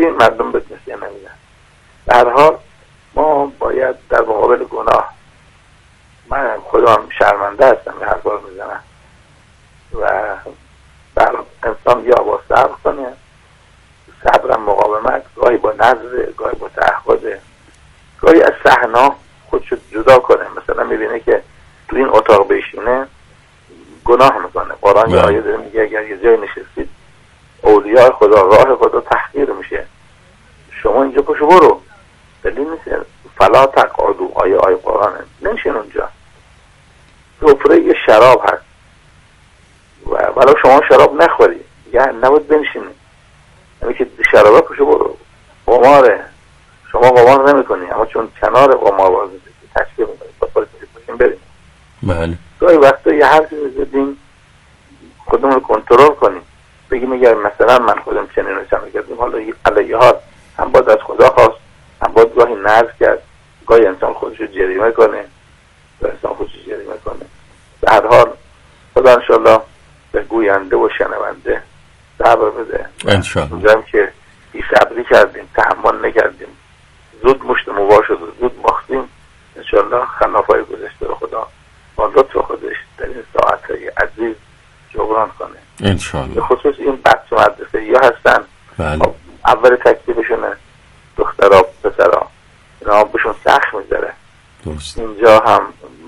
میدی مردم بهت نسیه نمیدن. به هر حال ما باید در مقابل گناه، من خودم شرمنده هستم یه حرفا رو میزنم و در انسان یا با صبر کنه، صبرم مقاومت، گاهی با نظر، گاهی با تعهد، گاهی از صحنا خودشو جدا کنه. مثلا میبینه که تو این اتاق بشینه گناه میکنه. قرآن یه آیه داره میگه اگر یه جای نشستید اولیاء خدا، راه خدا تحقیر میشه، شما اینجا پشو برو، دلیل نیست فلا تقعدوا، آیه قرآنه، نمیشین اونجا. سفره یه شراب هست و ولو شما شراب نخوری یا نباید بنشینی، یعنی که شرابه پشو برو. قماره، شما قمار نمی کنی اما چون کنار قمار بازی تشکیل میکنی با پاریسی باشیم بریم. بله. گاهی وقتا یه حرفی میزدیم خودمون رو کنترل کنیم، بگیم اگر مثلا من خودم چنین رو چنین کردیم، حالا علیه حال هم باید از خدا خواست، هم باید گاهی نرز کرد، گاهی انسان خودش رو جریمه کنه و انسان خودش رو جریمه کنه. به هر حال خدا انشالله به گوینده و شنونده صبر بده. انشالله. میگم که بی صبری کردیم، تحمل نکردیم، زود مشت موا شد، زود باختیم. انشالله خلافای گذشته رو خدا با لطف خودش در این ساعتهای عزیز جبران کنه انشالله. به خصوص این بچه مدرسه یا هستن. بله. اول تکلیفشونه دخترها پسرها، اینا بهشون سخت میذاره. درست. اینجا هم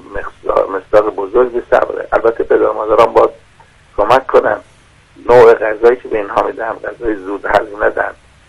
مقدار بزرگی صبره. البته پدر مادران باید کمک کنن، نوع غذایی که به اینها میدن غذای زود هضم ندن،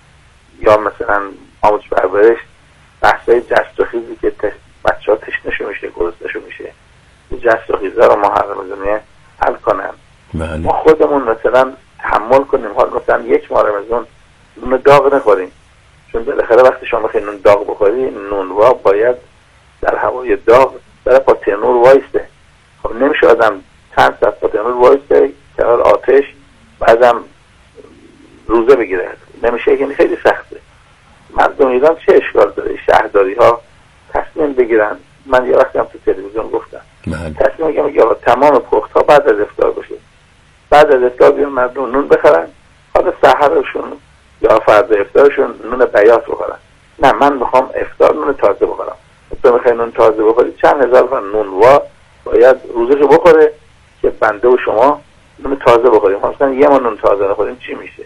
یا مثلا آموزش پرورش بحثای جست و خیزی که بچه ها تشنشون میشه، گرسنه‌شون میشه، این جست و خیزه رو محرمزونه حل کنن. بله. ما خودمون مثلا تحمل کنیم، حال مثلا یک ماه رمضان نون داغ نخوریم، چون بالاخره وقتی شما بخوای نون داغ بخوری، نونوا باید در هوای داغ در پا تنور وایسته. خب نمیشه آدم چند ساعت پا تنور وایسته کنار آتش بعدم روزه بگیره، نمیشه، که خیلی سخته. مردم ایران چه اشکال داره شهرداری ها تصمیم بگیرن؟ من یه وقتی هم تو تلویزیون گفتم تصمیم بگیرن که تمام پخت ها بعد از افطار باشه، بعد از افطار بیان مردم نون بخرن، حالا سحرشون یا فردا افطارشون نون بیاض بخورن. نه، من میخوام افطار نون تازه بخورم. تو میخوای نون تازه بخوری، چند هزار تا نونوا باید روزشو بخوره که بنده و شما نون تازه بخوریم. مثلا یه ما نون تازه نخوریم چی میشه؟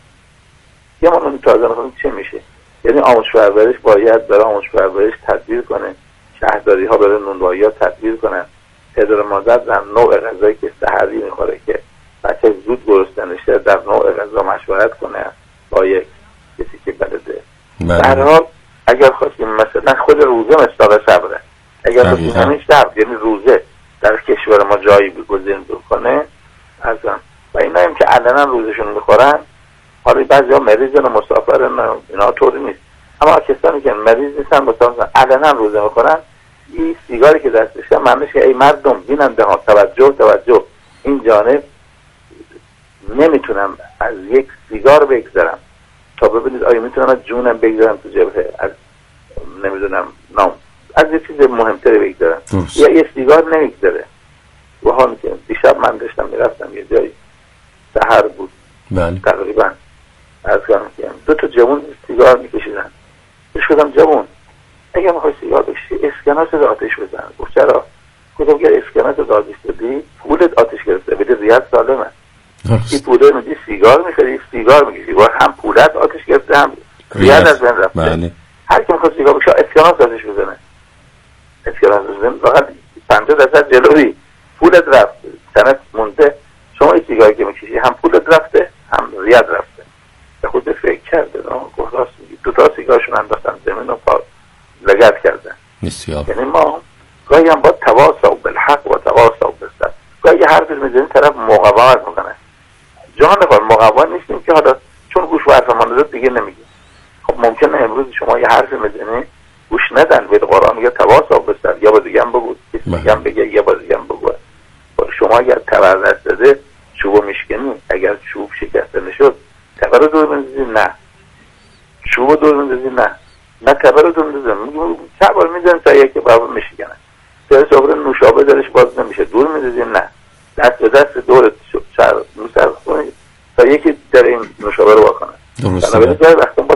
یه ما نون تازه نخوریم چی میشه؟ یعنی آموزش پرورش باید برای آموزش پرورش تدبیر کنه، شهرداری ها برای نونوایی ها تدبیر کنن، پدر مادر در نوع غذایی که سحری میخوره که بچه زود گرسنه نشه در نوع غذا مشورت کنه با یک کسی که بلده. در حال اگر خواستیم مثلا خود روزه مصداق صبره، اگر خواستیم همین صبر یعنی روزه در کشور ما جایی بگذین بکنه ازم و اینا هم که علنا روزشون میخورن، حالا بعضی ها مریضن و مسافرن، اینا طوری نیست، اما کسانی که مریض نیستن مثلا علنا روزه میخورن، این سیگاری که دستشه معنیش که ای مردم بیننده ها توجه این جانب نمیتونم از یک سیگار بگذرم تا ببینید آیا میتونم از جونم بگذرم تو جبهه، از نمیدونم نام از یه چیز مهمتری بگذرم یا یه سیگار نمیگذره. و حال که دیشب من داشتم میرفتم یه جایی سحر بود تقریبا از کنم که دو تا جوان سیگار میکشیدن، بهش گفتم جوان اگه میخوای سیگار بکشی اسکناس رو آتش بزن. گفت چرا؟ گفتم که اسکناس رو آتش بدی پولت آتش گرفته، بده ریاض سالمه. این پوله میدی سیگار میخوری، سیگار میکشی و هم پولت آتش گرفته هم ریاض از بین رفته. هر کی میخواد سیگار بکشه اسکناس آتش بزنه، اسکناس بزنه فقط 50% جلوی پولت رفت، سنت مونده. شما این سیگاری که میکشی هم پولت رفته هم ریاض رفته. به خود فکر کرده گفت راست میگی، دو تا سیگارشون انداختن زمین و پا لگد کردن. یعنی ما گاهی هم باید تواصل بالحق و تواصل بالصبر. گاهی حرف میزنیم طرف مقاومت میکنه، جان نخواه مقاومت نیستیم که حالا چون گوش و حرف ما نداد دیگه نمیگیم. خب ممکنه امروز شما یه حرف میزنی گوش ندن، به قرآن میگه تواصل بالصبر، یا با دیگه هم بگو، دیگه هم بگه، یا با دیگه هم بگو. شما اگر تبر دست داده چوبو میشکنی، اگر چوب شکسته نشد تبر رو دور بندازی، نه چوبو دور بندازی، نه تبر رو دور بندازی، تبر میزن تا یکی بابا میشکنه، سر سفره نوشابه درش باز نمیشه، دور میندازی، نه دست به دست دور سر کنی تا یکی در این نوشابه رو واکنه. بنابراین جای وقتا با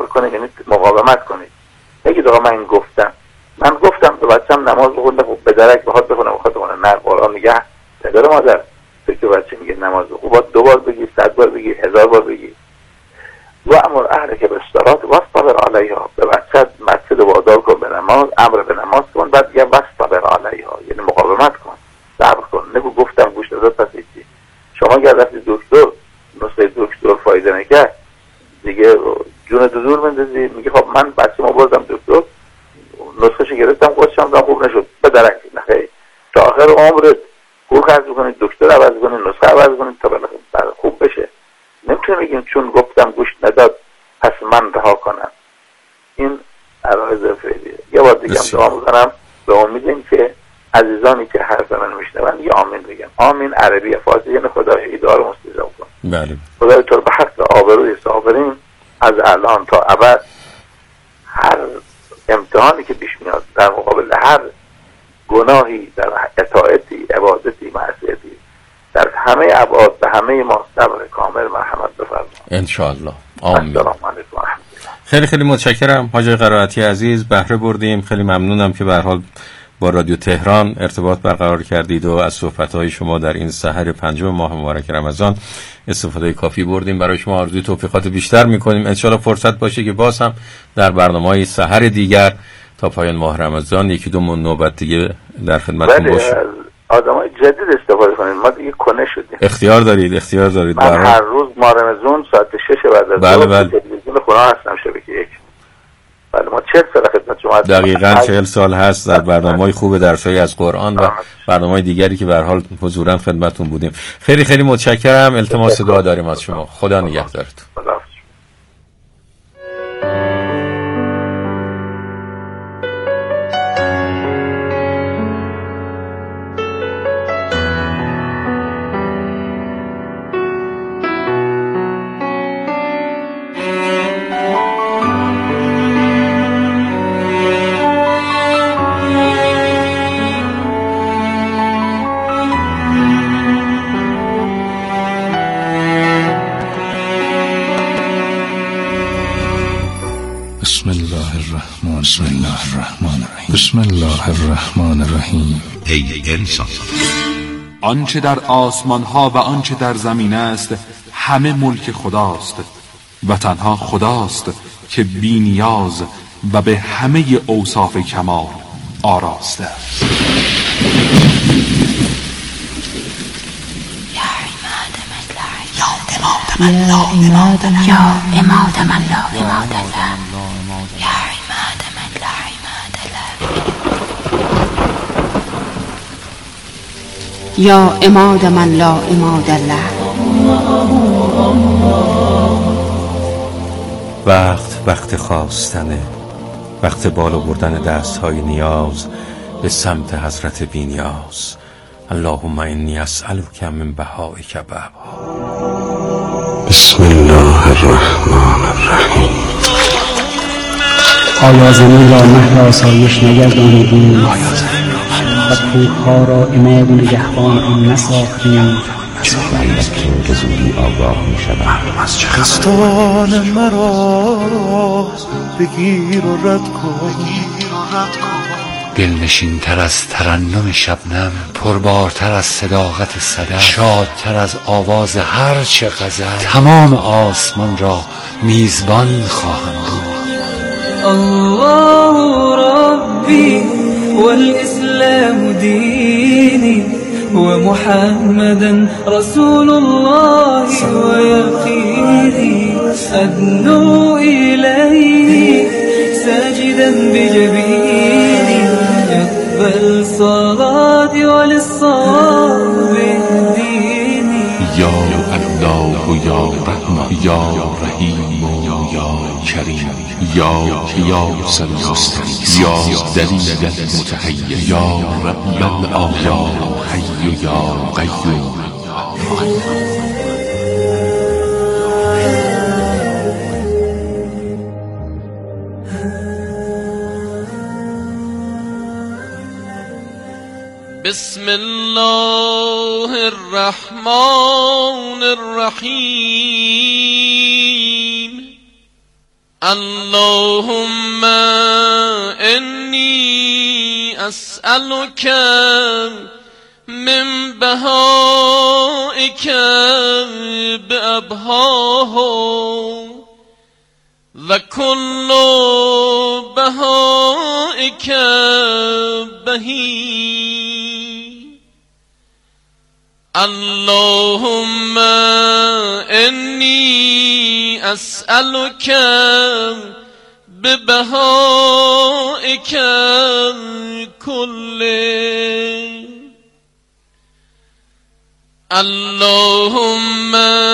کنید، یعنی مقاومت کنید. بگید آقا من گفتم به بچه‌م نماز بخونه، به درک بخواد بخونه نه قرآن میگه پدر مادر فکر بچه میگه نماز بخون، باید 2 بار بگی، 100 بار بگی، 1000 بار بگی. و امر اهلک بالصلاة واصطبر علیها، به بچه مسجد وادار کن به نماز، امر به نماز کن، بعد میگه واصطبر علیها، یعنی مقاومت کن، صبر کن، نگو گفتم گوش نداد پس هیچی. شما اگر رفتی دکتر نسخه دکتر فایده نکرد دیگه جون تو دور بندازی، میگه خب من بچه‌مو بردم دکتر نسخه‌شو گرفتم خودشم دام خوب نشد، به درک نخیر تا آخر عمرت کور خرج کنید، دکتر عوض کنید، نسخه عوض کنید تا بالاخره خوب بشه. نمیتونیم بگیم چون گفتم گوش نداد پس من رها کنم. این عرایض فعلیه. یه بار دیگه هم دعا می‌کنم به امید اینکه عزیزانی که حرف من میشنون یه آمین بگن. آمین عربی فارسی یعنی خدای ایدار مستجاب کن. بله. خدای تو به حق آبروی صابرین از الان تا ابد هر امتحانی که پیش میاد در مقابل هر گناهی در اطاعتی، عبادتی، معصیتی در همه ابعاد به همه ما صبر کامل مرحمت بفرما ان شاء الله. آمین. السلام علیکم. خیلی خیلی متشکرم حاج قرائتی عزیز، بهره بردیم. خیلی ممنونم که به هر حال با رادیو تهران ارتباط برقرار کردید و از صحبت‌های شما در این سحر 5 ماه مبارک رمضان استفاده کافی بردیم. برای شما آرزوی توفیقات بیشتر می‌کنیم. ان شاءالله فرصت باشه که باز هم در برنامه‌های سحر دیگر تا پایان ماه رمضان 1-2 نوبت دیگه در خدمتتون باشیم. آدمای جدید استفاده کنید، ما دیگه کنه شدیم. اختیار دارید. من هر روز ماه رمضان ساعت 6 بعد از ظهر تلویزیون خونه هستم شبکه 1. بله ما 40 سال خدمت شما هستیم. دقیقاً 40 سال هست در برنامه‌های خوب درس‌های از قرآن و برنامه‌های دیگری که به هر حال حضوراً خدمتتون بودیم. خیلی خیلی متشکرم. التماس دعا داریم از شما. خدا نگهدارتون. بسم الله الرحمن الرحیم. ای انسان، آنچه در آسمان ها و آنچه در زمین است همه ملک خداست و تنها خداست که بی نیاز و به همه اوصاف کمال آراسته. يا عماد من لا عماد له يا عماد من لا عماد له يا عماد من لا عماد له. وقت خواستنه، وقت بالا بردن دستهای نیاز به سمت حضرت بی نیاز. اللهم انی اسألک من بهائک بابا. بسم الله الرحمن الرحیم. آیا زمین را مهد آسایش نگردانیدیم و کوهها را عماد و نگهبان آن نساختیم؟ بلکه که زودی آگاه می شود. خستان مرا بگیر و رد کن. دلنشین تر از ترنم شبنم، پربارتر از صداقت صدف، شادتر از آواز هر چه غزل، تمام آسمان را میزبان خواهم بود. الله ربی والاسلام دینی ومحمدا رسول الله ويقيني أدنو إليه ساجدا بجبيني يقبل صلاتي وللصواب اهديني. یا الله یا رحمان یا رحیم یا کریم یا سلام یا دلیل متحیر یا رب العالمین یا حی یا قیوم. بسم الله الرحمن الرحیم. اللهم إني أسألك من بهائك بأبهاه وكل بهائك بهي. اللهم إني أسألك ببهائك كله. اللهم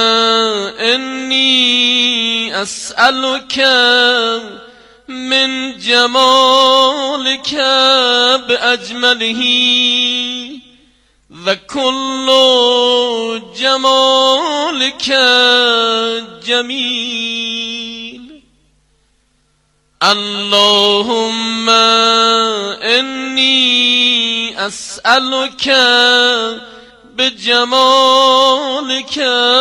إني أسألك من جمالك بأجمله وكل جمالك جميل. اللهم إني أسألك بجمالك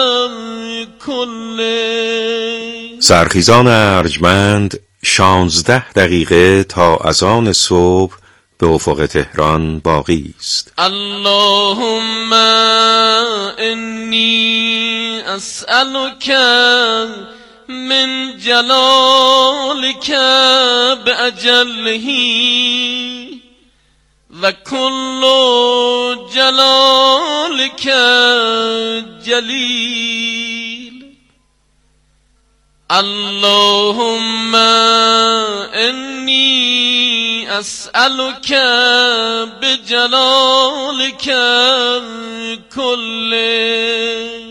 كله. سرخیزان ارجمند 16 دقیقه تا اذان صبح به افق تهران باقی است. اللهم إني أسألك من جلالك بأجله وكل جلالك جليل. اللهم إني أسألك بجلالك كله.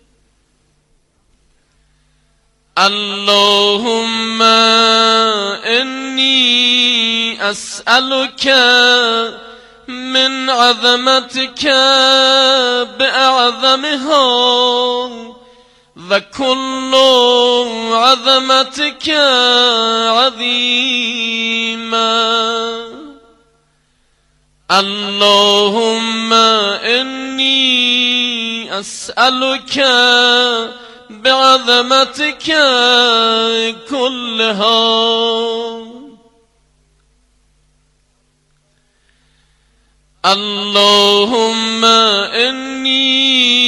اللهم إني أسألك من عظمتك بأعظمها وكل عظمتك عظيما. اللهم إني أسألك بعظمتك كلها. اللهم إني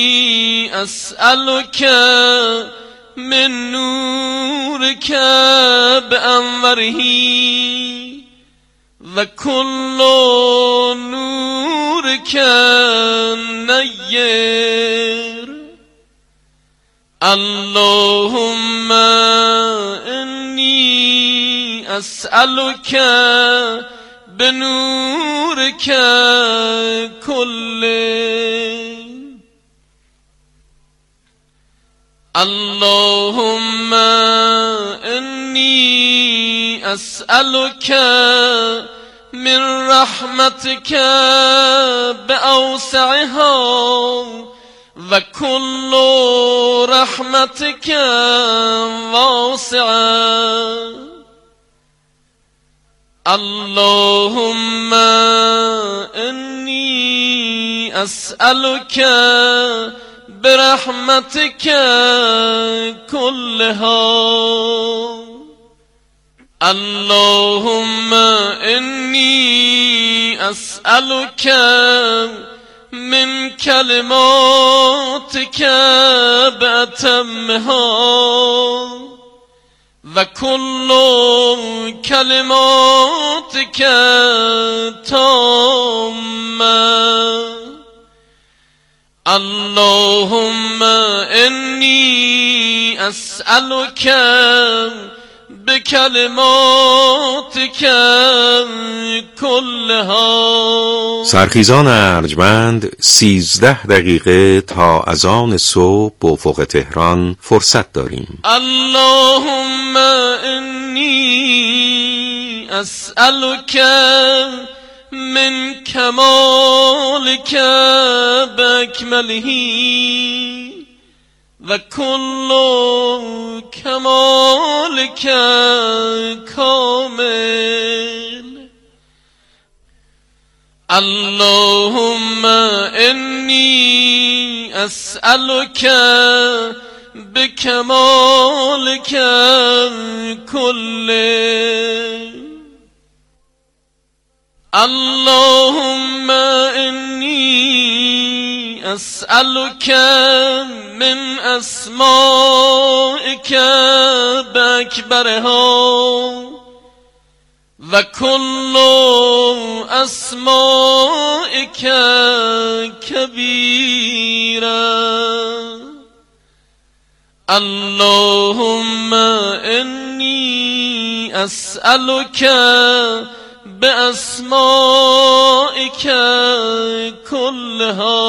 أسألك من نورك بأنوره وكل نورك نير. اللهم إني أسألك بنورك كله. اللهم إني أسألك من رحمتك بأوسعها وكل رحمتك واسعة. اللهم إني أسألك برحمتك كلها. اللهم إني أسألك من كلماتك بأتمها وكل كلماتك تامة. اللهم إني أسألك بکلماتک کلها. سرخیزان ارجمند 13 دقیقه تا اذان صبح به افق تهران فرصت داریم. اللهم انی اسألک من کمالک باکمله و کل کمالک کامل. اللهم انی اسألک بكمالك كله. اللهم إني أسألك من أسمائك بأكبرها وكل أسمائك كبيرا. اللهم إني أسألك بأسمائك كلها.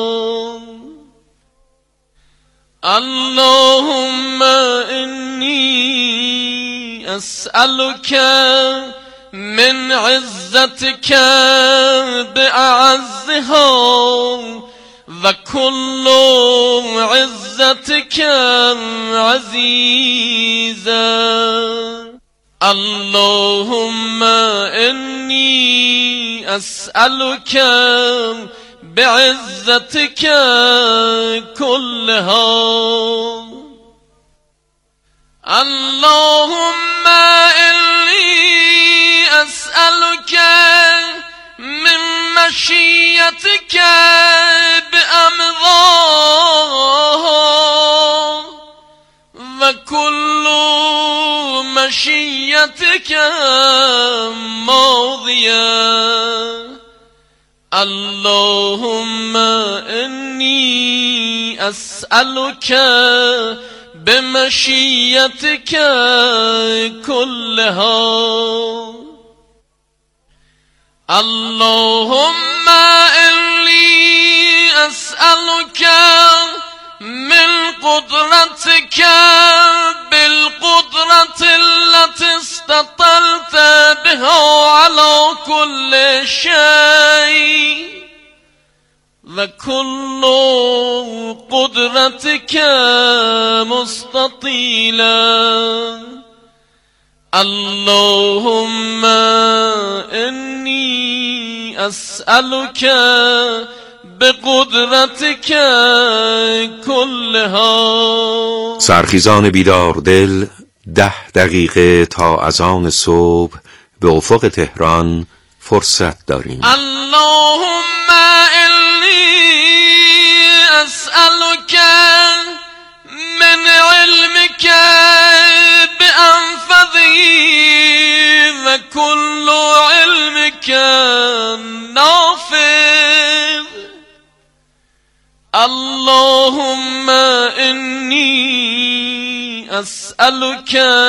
اللهم إني أسألك من عزتك بأعزها وكل عزتك عزيزا. اللهم إني أسألك بعزتك كلها. اللهم إني أسألك من مشيتك بأمضاها وكل مشيتك ماضية. اللهم إني أسألك بمشيتك كلها. اللهم إني أسألك من قدرتك بالقدرة التي استطلت بها على كل شيء وكل قدرتك مستطيلا. اللهم إني أسألك بقدرتك كلها. سرخیزان بیدار دل 10 دقیقه تا اذان صبح به افق تهران فرصت داریم. اللهم إني أسألك من علمك بأنفذه وكل علمك نافذ. اللهم إني أسألك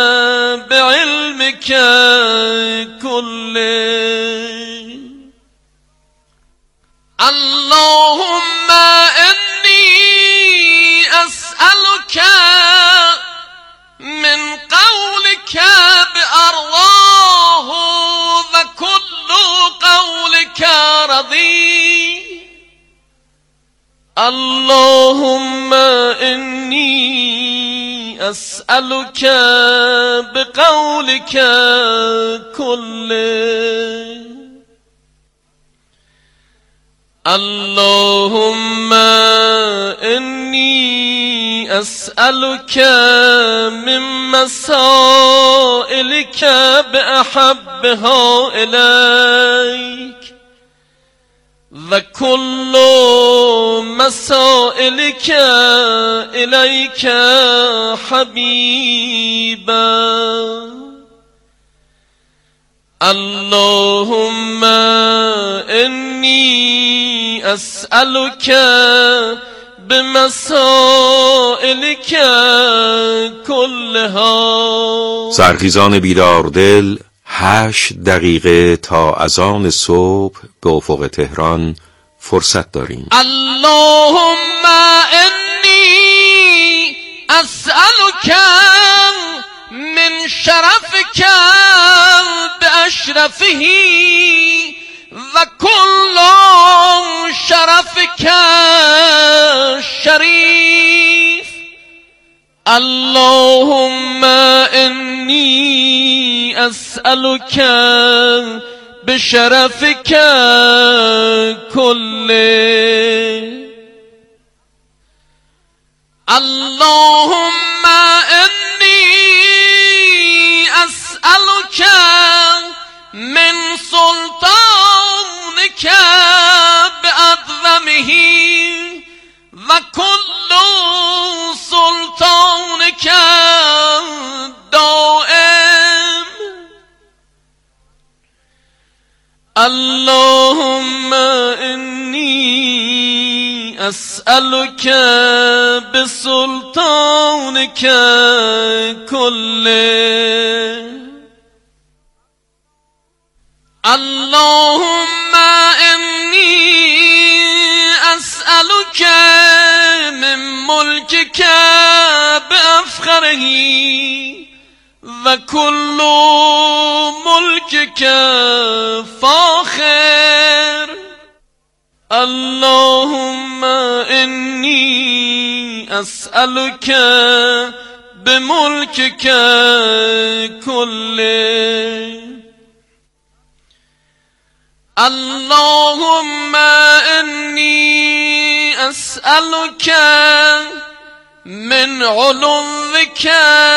بعلمك كله. اللهم إني أسألك من قولك بأرضاه وكل قولك رضي. اللهم إني أسألك بقولك كله. اللهم إني أسألك من مسائلك بأحبها إليك وكل مسائلك إليك حبيبا. اللهم إني أسألك بمسائلك كلها. سرخیزان بیدار دل 8 دقیقه تا اذان صبح به افق تهران فرصت داریم. اللهم إني أسألك من شرفك بأشرفه وكل شرفك شريف. اللهم إني أسألك بشرفك كله. اللهم انی اسألک من سلطانک باعظمه و کل سلطانک دائم. اللهم انی اسألک بسلطانک کله. اللهم انی اسألک من ملکک بافخره و کل ملکک فاخر. اللهم انی اسألک بملکک کله. اللهم انی اسألک من علوک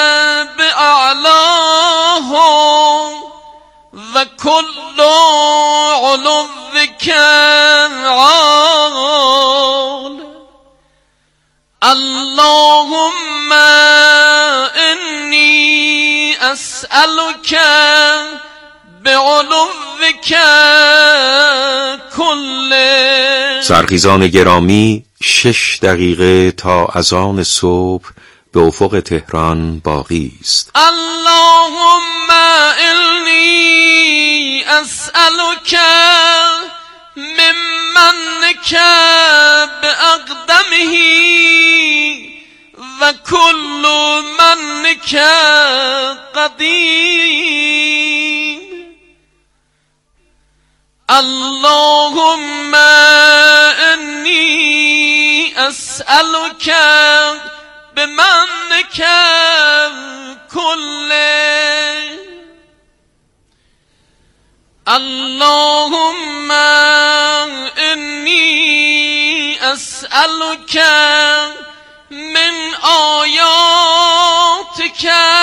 باعلاه و کل علوک عال. اللهم انی اسألک بعلوک کله. سرخیزان گرامی، 6 دقیقه تا اذان صبح به افق تهران باقی است. اللهم انی اسألک ممنک باقدمه و کل منک قدیم. اللهم انی اسألک بمنک کله. اللهم انی اسألک من آیاتک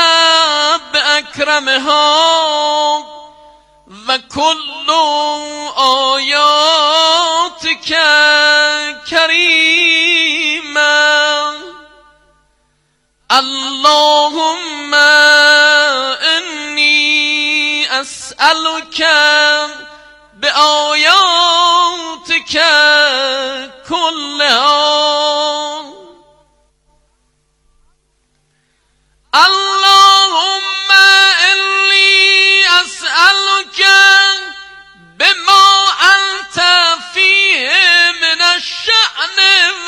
باکرمها و کل آیاتک کریما. اللهم انی اسألک بآیاتک کلها. اللهم انی اسألک بما انت فیه من الشأن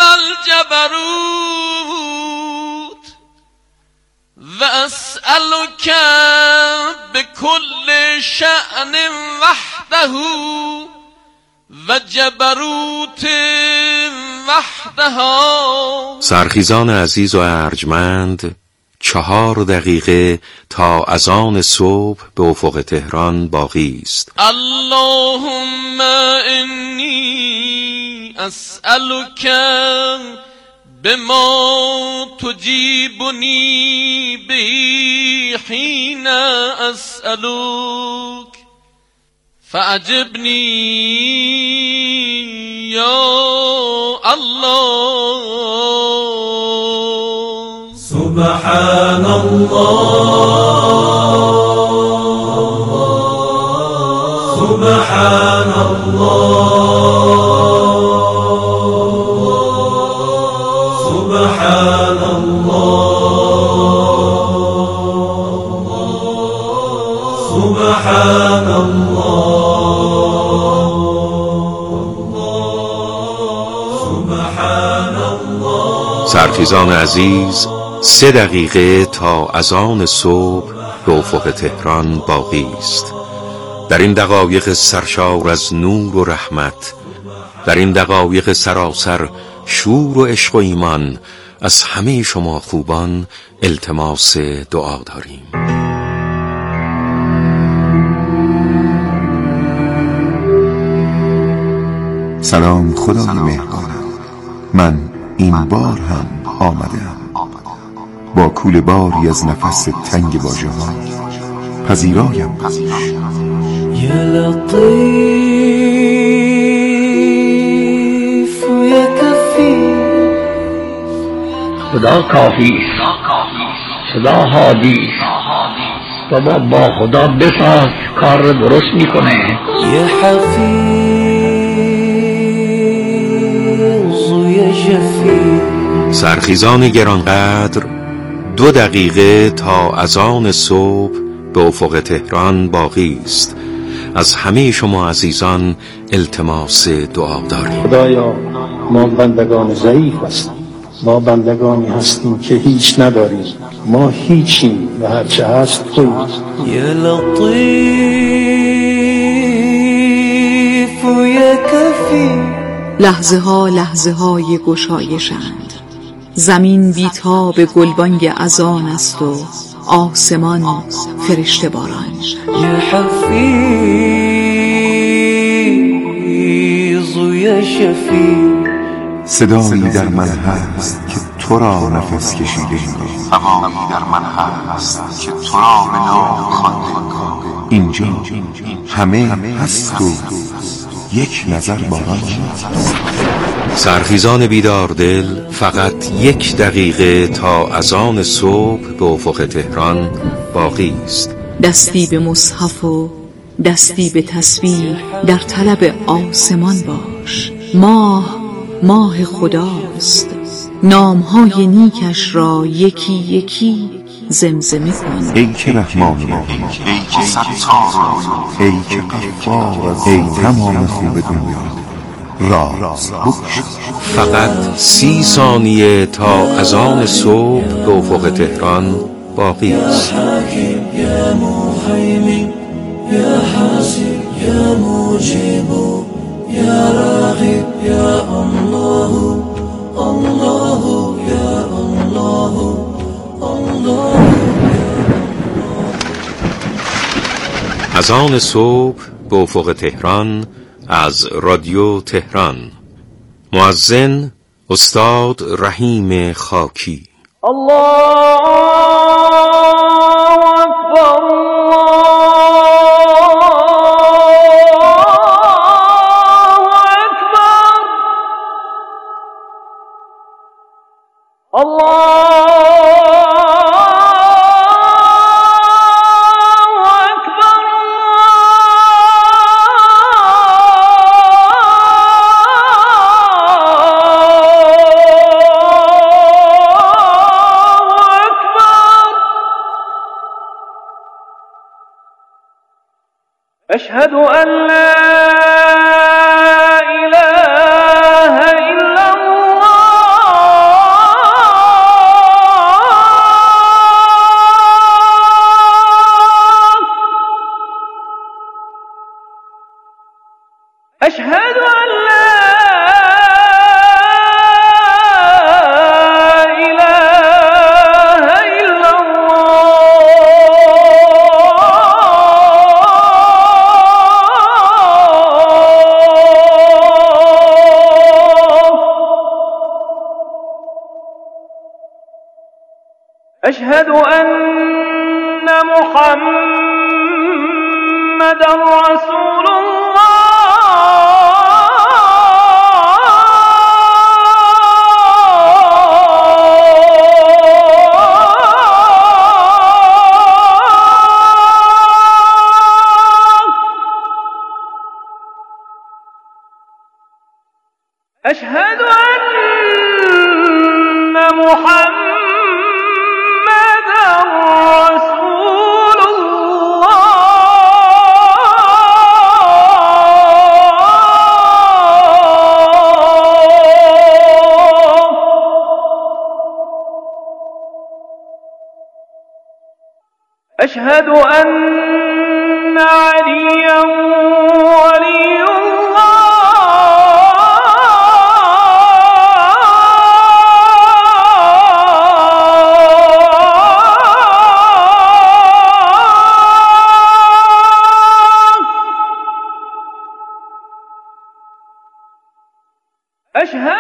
والجبروت و اسألک بكل شأن وحده و جبروت وحدها. سرخیزان عزیز و ارجمند، 4 دقیقه تا اذان صبح به افق تهران باقی است. اللهم انی اسألک بما تجیبنی به حین اسألک فأجبنی یا الله. سبحان الله سبحان الله سبحان الله سبحان الله سبحان الله. سرخیزان عزیز، 3 دقیقه تا اذان صبح به افق تهران باقی است. در این دقایق سرشار از نور و رحمت، در این دقایق سراسر شور و عشق و ایمان، از همه شما خوبان التماس دعا داریم. سلام خدای مهربان، من این بار هم آمدم، با کوله باری از نفس تنگ واژه‌ها پذیرایم باش. یا لطیف یا کفی، خدا کافی خدا هادی بابا با خدا بساز کار رو درست میکنه. یا حفیظ یا شفیع. سرخیزان گرانقدر، 2 دقیقه تا اذان صبح به افق تهران باقی است. از همه شما عزیزان التماس دعا داریم. خدایا ما بندگان ضعیف هستیم، ما بندگانی هستیم که هیچ نداریم، ما هیچیم و هرچه هست تویی. یا لطیف یا کفی. لحظه های گشایشند، زمین بیتاب گلبانگ اذان است و آسمان فرشته باران. یا حفیظ یا شفیع. صدایی در من هست که تو را نفس کشیده، هوایی در من هست که تو را به نام خوانده. اینجا همه هست و یک نظر باران. سرخیزان بیدار دل، فقط 1 دقیقه تا اذان صبح به افق تهران باقی است. دستی به مصحف و دستی به تسبیح در طلب آسمان باش. ماه خداست، نامهای نیکش را یکی یکی زمزمه کن. ای که رحمان، ای که ستار، ای که غفار، ای تمام خوب دنیا، راز بگشا. فقط 30 ثانیه تا اذان صبح به افق تهران باقی است. یا حکیم یا مهیمن یا حسیب یا مجیب یا راغب یا الله الله یا الله الله. اذان صبح به افق تهران از رادیو تهران. مؤذن استاد رحیم خاکی. الله اکبر أشهد أن لا إله إلا الله. أشهد أن لا أشهد أن محمدا رسول الله. أشهد أن محمدا رسول الله. أشهد أن عليا ولي أشهد